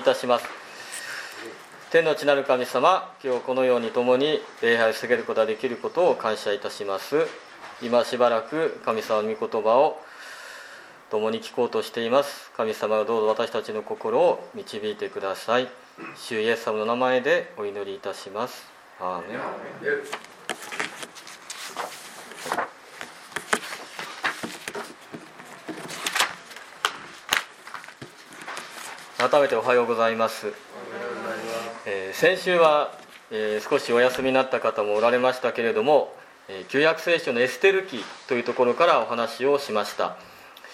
いたします。天の地なる神様、今日このように共に礼拝を捧げることができることを感謝いたします。今しばらく神様の御言葉を共に聞こうとしています。神様がどうぞ私たちの心を導いてください。主イエス様の名前でお祈りいたします。アーメン。改めておはようございます。先週は、少しお休みになった方もおられましたけれども、旧約聖書のエステル記というところからお話をしました。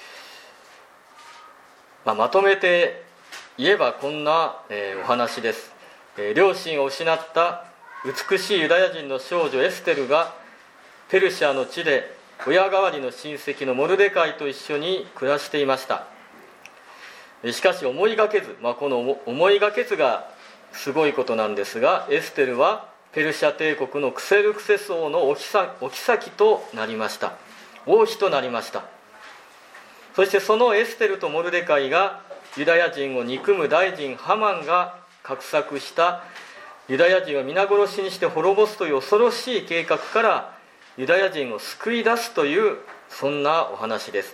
まとめて言えばこんな、お話です。両親を失った美しいユダヤ人の少女エステルがペルシャの地で親代わりの親戚のモルデカイと一緒に暮らしていました。しかし思いがけず、この思いがけずがすごいことなんですが、エステルはペルシャ帝国のクセルクセス王のお妃となりました。王妃となりました。そしてそのエステルとモルデカイがユダヤ人を憎む大臣ハマンが画策したユダヤ人を皆殺しにして滅ぼすという恐ろしい計画からユダヤ人を救い出すという、そんなお話です。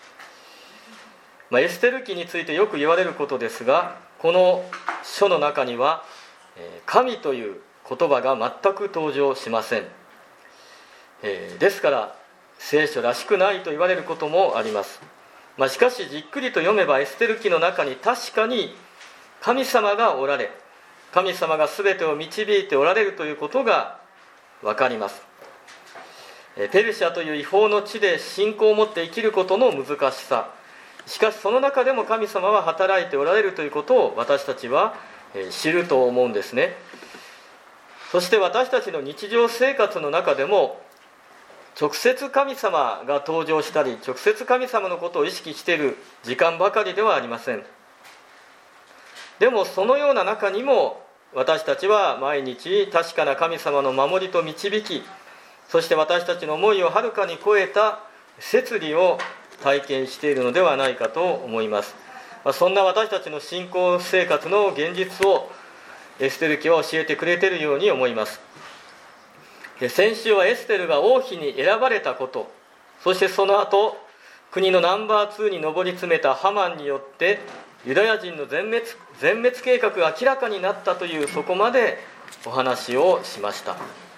エステル記についてよく言われることですが、この書の中には神という言葉が全く登場しません。ですから聖書らしくないと言われることもあります。しかしじっくりと読めばエステル記の中に確かに神様がおられ、神様が全てを導いておられるということが分かります。ペルシャという違法の地で信仰を持って生きることの難しさ、しかしその中でも神様は働いておられるということを私たちは知ると思うんですね。そして私たちの日常生活の中でも直接神様が登場したり、直接神様のことを意識している時間ばかりではありません。でもそのような中にも私たちは毎日確かな神様の守りと導き、そして私たちの思いをはるかに超えた摂理を体験しているのではないかと思います。そんな私たちの信仰生活の現実をエステル記は教えてくれているように思います。先週はエステルが王妃に選ばれたこと、そしてその後国のナンバー2に上り詰めたハマンによってユダヤ人の全滅計画が明らかになったという、そこまでお話をしました。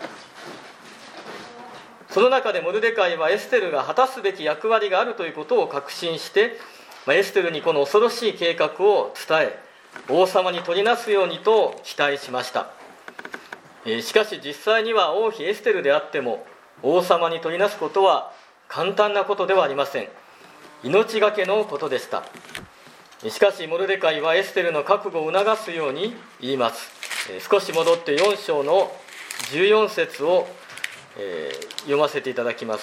その中でモルデカイはエステルが果たすべき役割があるということを確信して、エステルにこの恐ろしい計画を伝え、王様に取りなすようにと期待しました。しかし実際には王妃エステルであっても王様に取りなすことは簡単なことではありません。命がけのことでした。しかしモルデカイはエステルの覚悟を促すように言います。少し戻って4章の14節を読ませていただきます。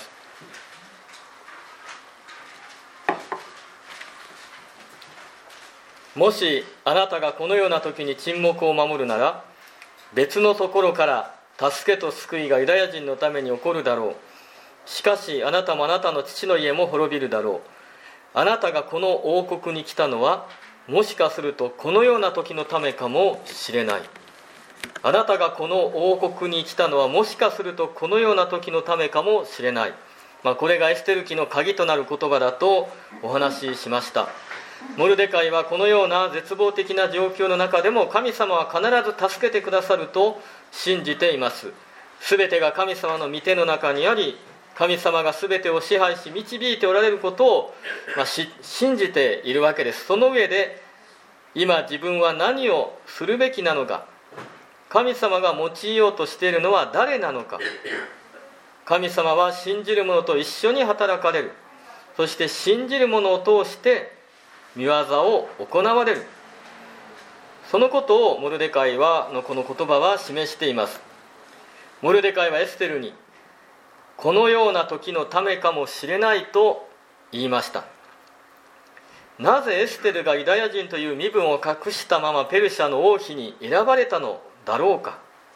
もしあなたがこのような時に沈黙を守るなら、別のところから助けと救いがユダヤ人のために起こるだろう。しかしあなたもあなたの父の家も滅びるだろう。あなたがこの王国に来たのはもしかするとこのような時のためかもしれない。あなたがこの王国に来たのはもしかするとこのような時のためかもしれない。これがエステル記の鍵となる言葉だとお話ししました。モルデカイはこのような絶望的な状況の中でも神様は必ず助けてくださると信じています。すべてが神様の御手の中にあり、神様がすべてを支配し導いておられることを、信じているわけです。その上で今自分は何をするべきなのか、神様が用いようとしているのは誰なのか、神様は信じる者と一緒に働かれる、そして信じる者を通して御業を行われる、そのことをモルデカイのこの言葉は示しています。モルデカイはエステルにこのような時のためかもしれないと言いました。なぜエステルがユダヤ人という身分を隠したままペルシャの王妃に選ばれたのだろうか。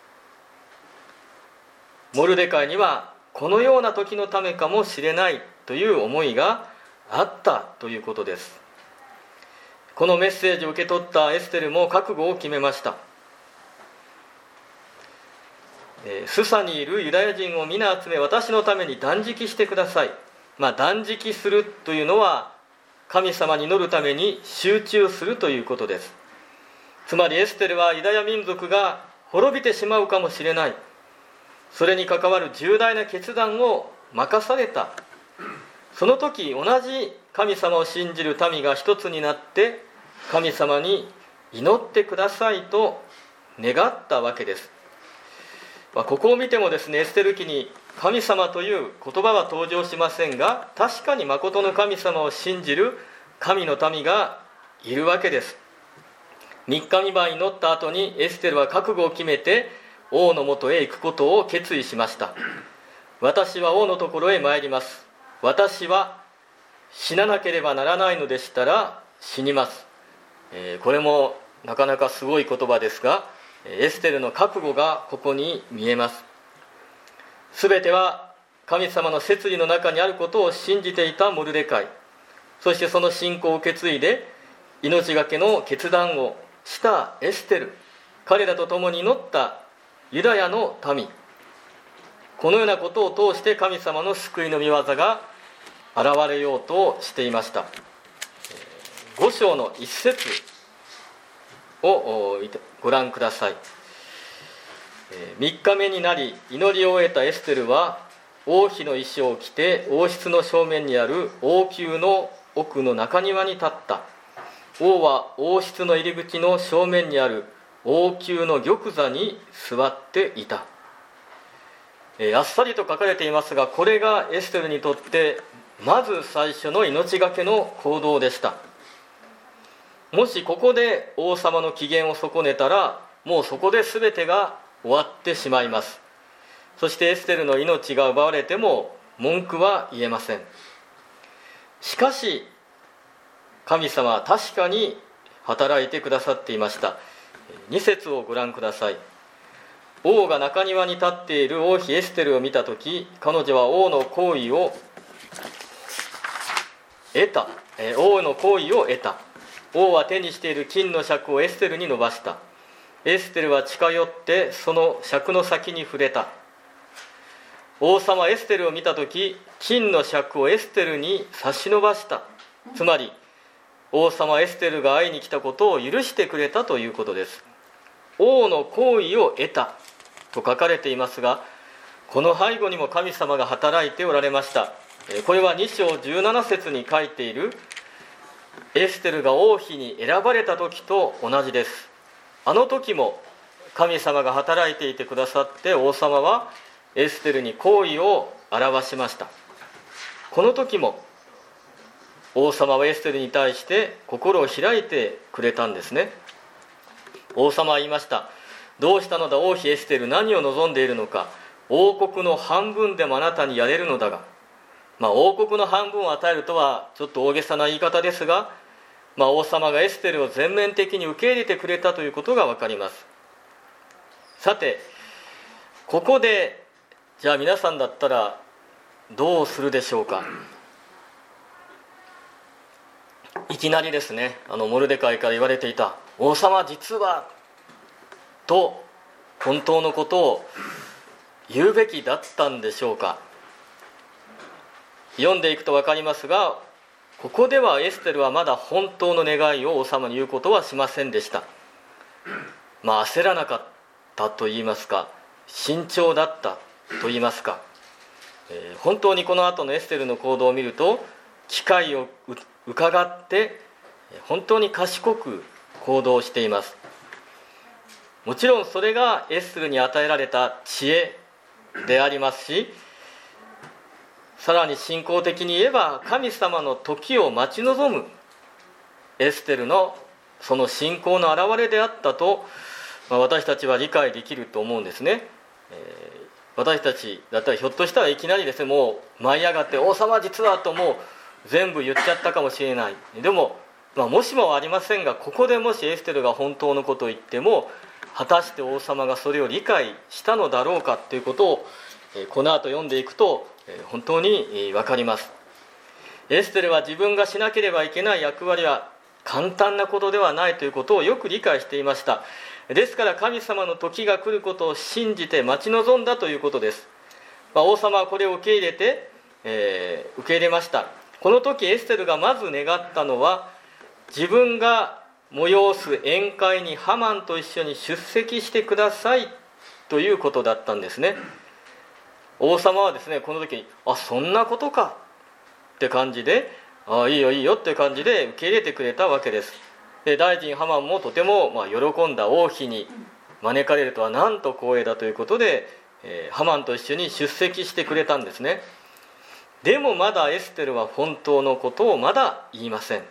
モルデカイにはこのような時のためかもしれないという思いがあったということです。 このメッセージを受け取ったエステルも覚悟を決めました。スサにいるユダヤ人を皆集め、私のために断食してください。断食するというのは神様に祈るために集中するということです。つまりエステルはユダヤ民族が滅びてしまうかもしれない、それに関わる重大な決断を任された。その時同じ神様を信じる民が一つになって神様に祈ってくださいと願ったわけです。ここを見てもですね、エステル記に神様という言葉は登場しませんが、確かに真の神様を信じる神の民がいるわけです。3日3晩祈った後にエステルは覚悟を決めて王のもとへ行くことを決意しました。私は王のところへ参ります。私は死ななければならないのでしたら死にます。これもなかなかすごい言葉ですが、エステルの覚悟がここに見えます。すべては神様の摂理の中にあることを信じていたモルデカイ、そしてその信仰を受け継いで命がけの決断をしたエステル、彼らと共に祈ったユダヤの民、このようなことを通して神様の救いの御業が現れようとしていました。5章の1節をご覧ください。3日目になり祈りを終えたエステルは王妃の衣装を着て王室の正面にある王宮の奥の中庭に立った。王は王室の入り口の正面にある王宮の玉座に座っていた。あっさりと書かれていますが、これがエステルにとってまず最初の命がけの行動でした。もしここで王様の機嫌を損ねたら、もうそこで全てが終わってしまいます。そしてエステルの命が奪われても文句は言えません。しかし神様は確かに働いてくださっていました。2節をご覧ください。王が中庭に立っている王妃エステルを見たとき、彼女は王の好意を得た。王は手にしている金の尺をエステルに伸ばした。エステルは近寄ってその尺の先に触れた。王様エステルを見たとき、金の尺をエステルに差し伸ばした。つまり王様エステルが会いに来たことを許してくれたということです。王の好意を得たと書かれていますが、この背後にも神様が働いておられました。これは2章17節に書いているエステルが王妃に選ばれた時と同じです。あの時も神様が働いていてくださって、王様はエステルに好意を表しました。この時も王様はエステルに対して心を開いてくれたんですね。王様は言いました。どうしたのだ王妃エステル、何を望んでいるのか。王国の半分でもあなたにやれるのだが。王国の半分を与えるとはちょっと大げさな言い方ですが、王様がエステルを全面的に受け入れてくれたということが分かります。さてここでじゃあ皆さんだったらどうするでしょうか。いきなりですね、モルデカイから言われていた王様実はと本当のことを言うべきだったんでしょうか。読んでいくと分かりますが、ここではエステルはまだ本当の願いを王様に言うことはしませんでした。焦らなかったと言いますか、慎重だったと言いますか、本当にこの後のエステルの行動を見ると、機会を伺って本当に賢く行動しています。もちろんそれがエステルに与えられた知恵でありますし、さらに信仰的に言えば神様の時を待ち望むエステルのその信仰の表れであったと、私たちは理解できると思うんですね。私たちだったらひょっとしたらいきなりですね、もう舞い上がって王様実はともう全部言っちゃったかもしれない。でも、もしもありませんが、ここでもしエステルが本当のことを言っても、果たして王様がそれを理解したのだろうかということをこの後読んでいくと本当に分かります。エステルは自分がしなければいけない役割は簡単なことではないということをよく理解していました。ですから神様の時が来ることを信じて待ち望んだということです。王様はこれを受け入れました。この時エステルがまず願ったのは、自分が催す宴会にハマンと一緒に出席してくださいということだったんですね。王様はですね、この時にそんなことかって感じで、いいよいいよっていう感じで受け入れてくれたわけです。で、大臣ハマンもとても喜んだ。王妃に招かれるとはなんと光栄だということで、ハマンと一緒に出席してくれたんですね。でもまだエステルは本当のことをまだ言いません。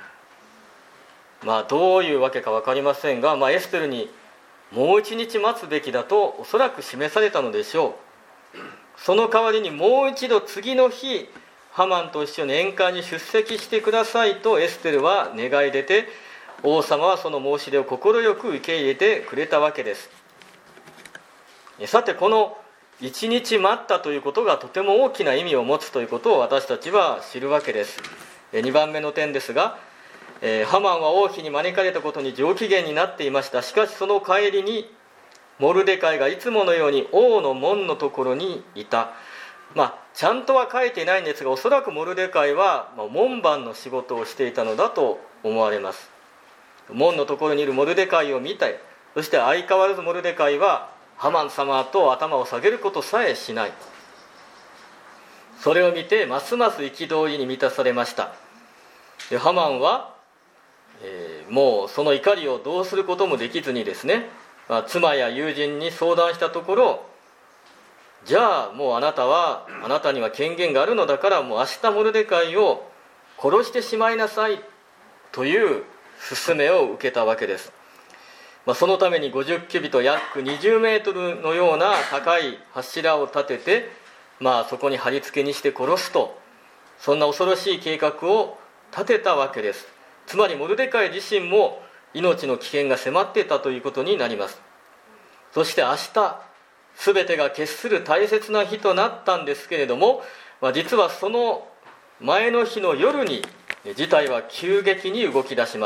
どういうわけか分かりませんが、エステルにもう一日待つべきだとおそらく示されたのでしょう。その代わりにもう一度次の日、ハマンと一緒に宴会に出席してくださいとエステルは願い出て、王様はその申し出を快く受け入れてくれたわけです。さて、この一日待ったということがとても大きな意味を持つということを私たちは知るわけです。2番目の点ですが、ハマンは王妃に招かれたことに上機嫌になっていました。しかしその帰りにモルデカイがいつものように王の門のところにいた。ちゃんとは書いていないんですが、おそらくモルデカイは門番の仕事をしていたのだと思われます。門のところにいるモルデカイを見て、そして相変わらずモルデカイはハマン様と頭を下げることさえしない。それを見てますます憤りに満たされました。で、ハマンはもうその怒りをどうすることもできずにですね、妻や友人に相談したところ、じゃあもうあなたには権限があるのだから、もう明日モルデカイを殺してしまいなさいという勧めを受けたわけです。そのために50キュビト約20メートルのような高い柱を立てて、そこに貼り付けにして殺すと、そんな恐ろしい計画を立てたわけです。つまりモルデカイ自身も命の危険が迫っていたということになります。そして明日全てが決する大切な日となったんですけれども、実はその前の日の夜に事態は急激に動き出します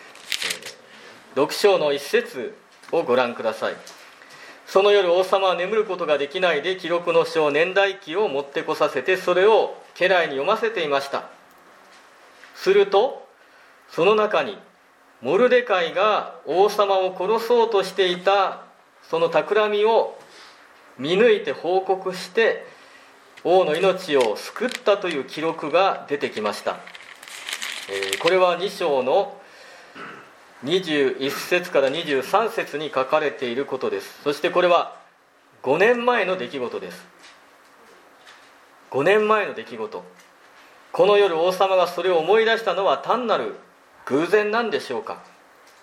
。6章の一節をご覧ください。その夜王様は眠ることができないで記録の書年代記を持ってこさせて、それを家来に読ませていました。するとその中にモルデカイが王様を殺そうとしていたその企みを見抜いて報告して王の命を救ったという記録が出てきました。これは2章の21節から23節に書かれていることです。そしてこれは5年前の出来事です。5年前の出来事。この夜王様がそれを思い出したのは単なる偶然なんでしょうか。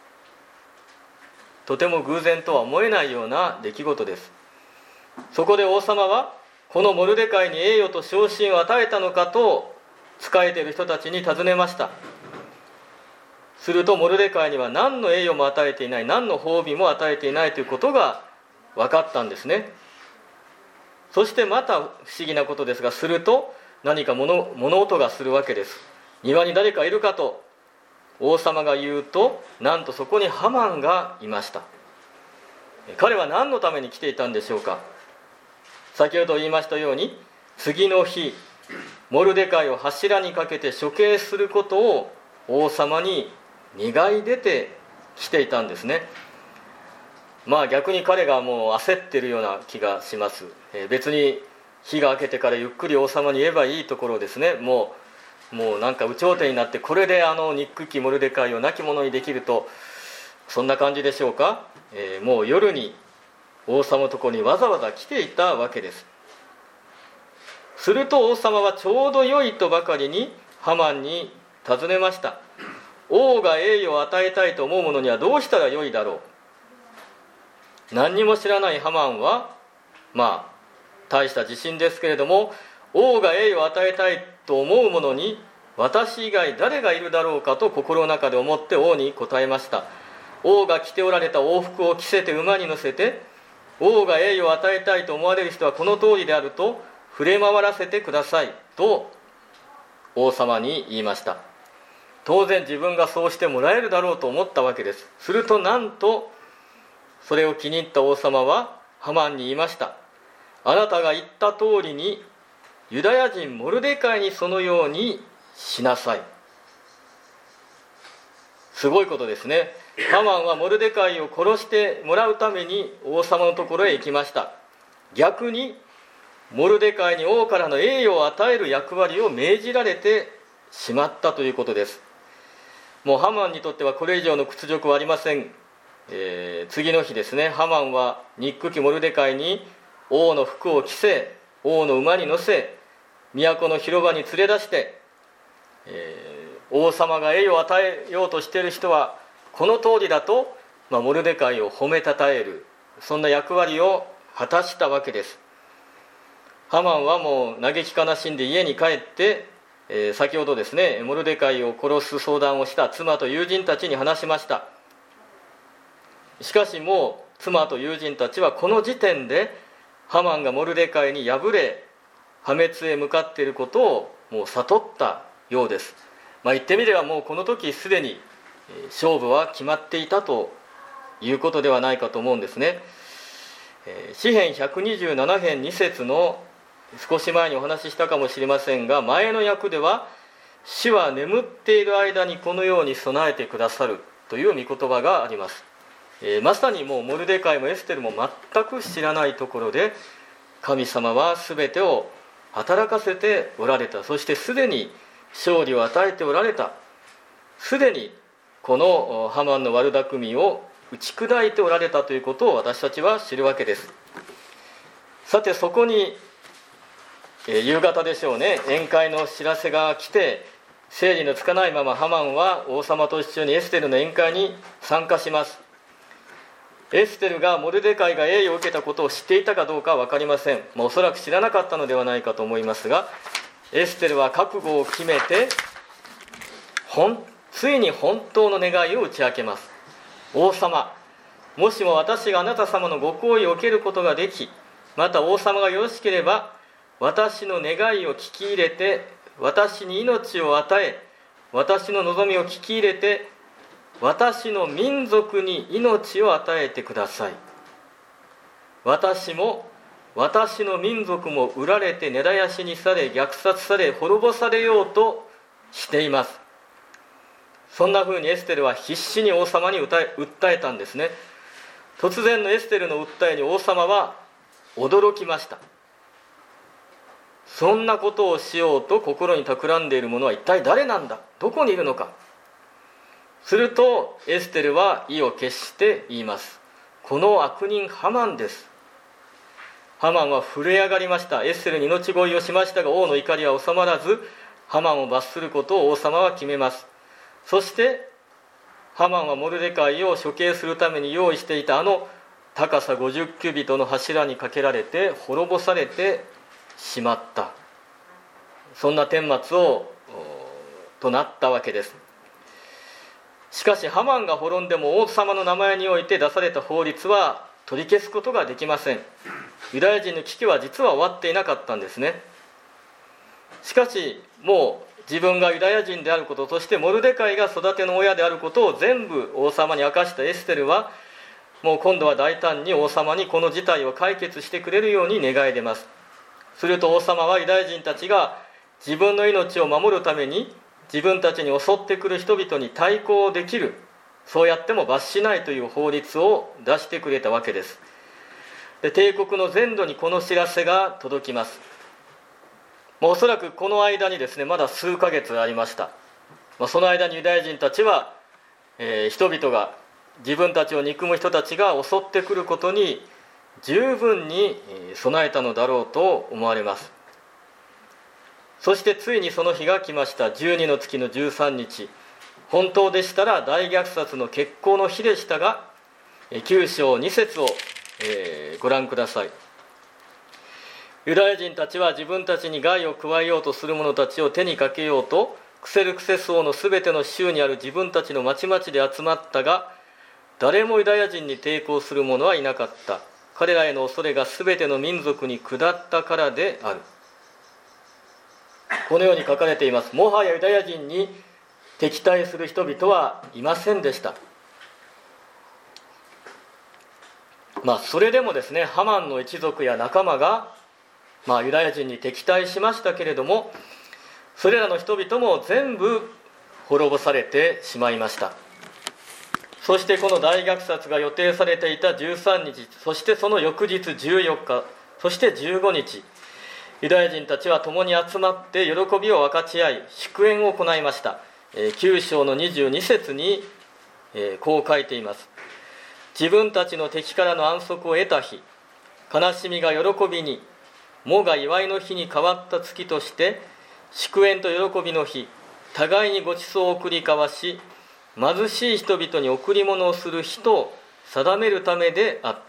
とても偶然とは思えないような出来事です。そこで王様はこのモルデカイに栄誉と昇進を与えたのかと仕えている人たちに尋ねました。するとモルデカイには何の栄誉も与えていない、何の褒美も与えていないということが分かったんですね。そしてまた不思議なことですが、すると何か物音がするわけです。庭に誰かいるかと王様が言うと、なんとそこにハマンがいました。彼は何のために来ていたんでしょうか。先ほど言いましたように、次の日モルデカイを柱にかけて処刑することを王様に願い出てきていたんですね。逆に彼がもう焦っているような気がします。別に日が明けてからゆっくり王様に言えばいいところですね。もうなんか有頂天になって、これで憎きモルデカイを亡き者にできると、そんな感じでしょうか。もう夜に王様のところにわざわざ来ていたわけです。すると王様はちょうど良いとばかりにハマンに尋ねました。王が栄誉を与えたいと思う者にはどうしたらよいだろう。何にも知らないハマンは大した自信ですけれども、王が栄誉を与えたいと思う者に私以外誰がいるだろうかと心の中で思って王に答えました。王が着ておられた王服を着せて馬に乗せて、王が栄誉を与えたいと思われる人はこの通りであると触れ回らせてくださいと王様に言いました。 当然自分がそうしてもらえるだろうと思ったわけです。するとなんとそれを気に入った王様はハマンに言いました。あなたが言った通りにユダヤ人モルデカイにそのようにしなさい。すごいことですね。ハマンはモルデカイを殺してもらうために王様のところへ行きました。逆にモルデカイに王からの栄誉を与える役割を命じられてしまったということです。もうハマンにとってはこれ以上の屈辱はありません。次の日ですね、ハマンは憎きモルデカイに王の服を着せ、王の馬に乗せ、都の広場に連れ出して、王様が栄誉を与えようとしている人はこの通りだと、モルデカイを褒めたたえる、そんな役割を果たしたわけです。ハマンはもう嘆き悲しんで家に帰って、先ほどですね、モルデカイを殺す相談をした妻と友人たちに話しました。しかしもう妻と友人たちはこの時点でハマンがモルデカイに敗れ破滅へ向かっていることをもう悟ったようです。言ってみればもうこの時すでに勝負は決まっていたということではないかと思うんですね。詩編127編2節の少し前にお話ししたかもしれませんが、前の訳では主は眠っている間にこのように備えてくださるという御言葉があります。まさにもうモルデカイもエステルも全く知らないところで神様は全てを働かせておられた。そしてすでに勝利を与えておられた。すでにこのハマンの悪巧みを打ち砕いておられたということを私たちは知るわけです。さてそこに夕方でしょうね、宴会の知らせが来て、整理のつかないままハマンは王様と一緒にエステルの宴会に参加します。エステルがモルデカイが栄誉を受けたことを知っていたかどうかは分かりません。おそらく知らなかったのではないかと思いますが、エステルは覚悟を決めてついに本当の願いを打ち明けます。王様、もしも私があなた様のご好意を受けることができ、また王様がよろしければ私の願いを聞き入れて私に命を与え、私の望みを聞き入れて私の民族に命を与えてください。私も私の民族も売られて根絶やしにされ虐殺され滅ぼされようとしています。そんなふうにエステルは必死に王様に訴えたんですね。突然のエステルの訴えに王様は驚きました。そんなことをしようと心に企んでいる者は一体誰なんだ、どこにいるのか。するとエステルは意を決して言います。この悪人ハマンです。ハマンは震え上がりました。エステルに命乞いをしましたが王の怒りは収まらず、ハマンを罰することを王様は決めます。そしてハマンはモルデカイを処刑するために用意していたあの高さ50キュビトの柱にかけられて滅ぼされてしまった。そんな顛末となったわけです。しかしハマンが滅んでも王様の名前において出された法律は取り消すことができません。ユダヤ人の危機は実は終わっていなかったんですね。しかしもう自分がユダヤ人であること、そしてモルデカイが育ての親であることを全部王様に明かしたエステルは、もう今度は大胆に王様にこの事態を解決してくれるように願い出ます。すると王様はユダヤ人たちが自分の命を守るために自分たちに襲ってくる人々に対抗できる、そうやっても罰しないという法律を出してくれたわけです。で、帝国の全土にこの知らせが届きます。おそらくこの間にですね、まだ数ヶ月ありました。その間にユダヤ人たちは、人々が自分たちを憎む人たちが襲ってくることに十分に備えたのだろうと思われます。そしてついにその日が来ました。12の月の13日、本当でしたら大虐殺の決行の日でしたが、9章2節を、ご覧ください。ユダヤ人たちは自分たちに害を加えようとする者たちを手にかけようと、クセルクセス王のすべての州にある自分たちの町々で集まったが、誰もユダヤ人に抵抗する者はいなかった。彼らへの恐れがすべての民族に下ったからである。このように書かれています。もはやユダヤ人に敵対する人々はいませんでした。それでもですね、ハマンの一族や仲間が、ユダヤ人に敵対しましたけれども、それらの人々も全部滅ぼされてしまいました。そしてこの大虐殺が予定されていた13日、そしてその翌日14日、そして15日、ユダヤ人たちは共に集まって喜びを分かち合い、祝宴を行いました。9章の22節にこう書いています。自分たちの敵からの安息を得た日、悲しみが喜びに、喪が祝いの日に変わった月として、祝宴と喜びの日、互いにご馳走を送り交わし、貧しい人々に贈り物をする日と定めるためであった。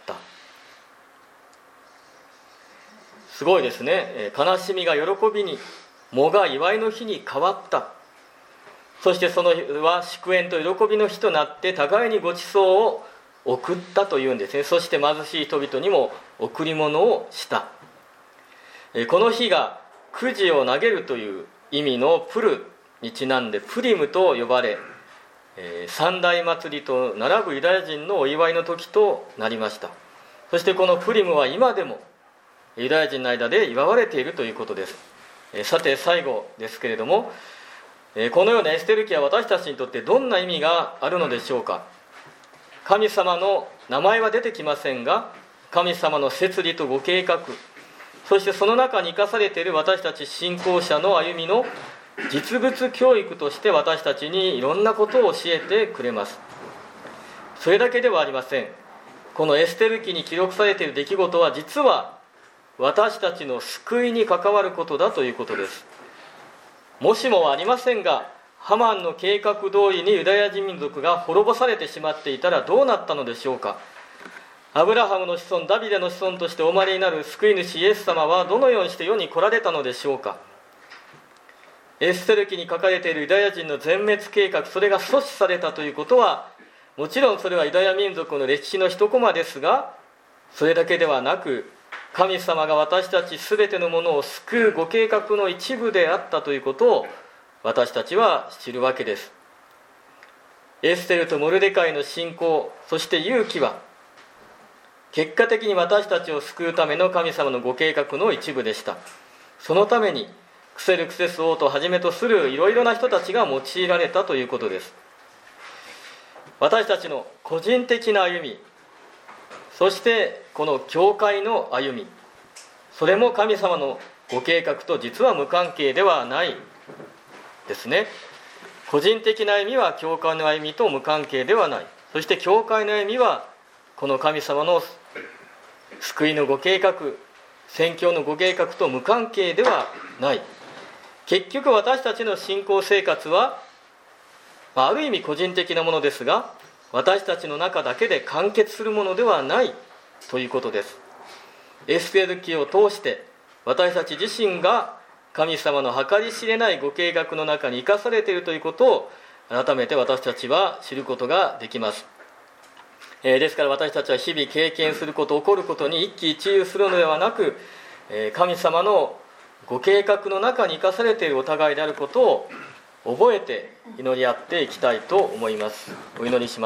すごいですね。悲しみが喜びに、喪が祝いの日に変わった。そしてその日は祝宴と喜びの日となって、互いにご馳走を送ったというんですね。そして貧しい人々にも贈り物をした。この日がくじを投げるという意味のプルにちなんでプリムと呼ばれ、三大祭りと並ぶユダヤ人のお祝いの時となりました。そしてこのプリムは今でもユダヤ人の間で祝われているということです。さて最後ですけれども、このようなエステル記は私たちにとってどんな意味があるのでしょうか。神様の名前は出てきませんが、神様の摂理とご計画、そしてその中に生かされている私たち信仰者の歩みの実物教育として私たちにいろんなことを教えてくれます。それだけではありません。このエステル記に記録されている出来事は実は私たちの救いに関わることだということです。もしもはありませんが、ハマンの計画通りにユダヤ人民族が滅ぼされてしまっていたらどうなったのでしょうか。アブラハムの子孫、ダビデの子孫としてお生まれになる救い主イエス様はどのようにして世に来られたのでしょうか。エステル記に書かれているユダヤ人の全滅計画、それが阻止されたということは、もちろんそれはユダヤ民族の歴史の一コマですが、それだけではなく、神様が私たち全てのものを救うご計画の一部であったということを私たちは知るわけです。エステルとモルデカイの信仰、そして勇気は結果的に私たちを救うための神様のご計画の一部でした。そのためにクセルクセス王とはじめとするいろいろな人たちが用いられたということです。私たちの個人的な歩み、そしてこの教会の歩み、それも神様のご計画と実は無関係ではないですね。個人的な歩みは教会の歩みと無関係ではない。そして教会の歩みはこの神様の救いのご計画、宣教のご計画と無関係ではない。結局私たちの信仰生活はある意味個人的なものですが、私たちの中だけで完結するものではないということです。エステル記を通して私たち自身が神様の計り知れないご計画の中に生かされているということを改めて私たちは知ることができます。ですから私たちは日々経験すること、起こることに一喜一憂するのではなく、神様のご計画の中に生かされているお互いであることを覚えて祈り合っていきたいと思います。お祈りします。